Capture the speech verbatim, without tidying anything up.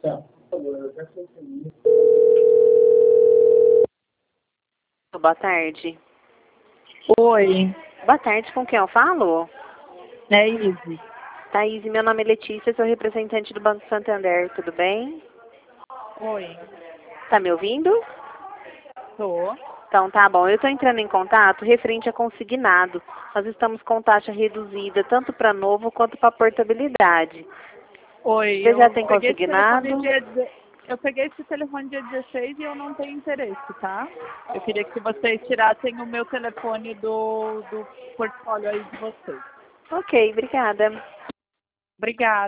Tá, por favor, eu já consegui. Boa tarde. Oi, Boa tarde, com quem eu falo? é Izzy. Thaís, meu nome é Letícia, sou representante do Banco Santander, tudo bem? Oi, Tá me ouvindo? tô. Então tá bom, eu estou entrando em contato referente a consignado. Nós estamos com taxa reduzida tanto para novo quanto para portabilidade. Oi, Você já eu tem peguei esse telefone consignado? dia deze- eu peguei esse telefone dia dezesseis e eu não tenho interesse, tá? Eu queria que vocês tirassem o meu telefone do, do portfólio aí de vocês. Ok, obrigada. Obrigada.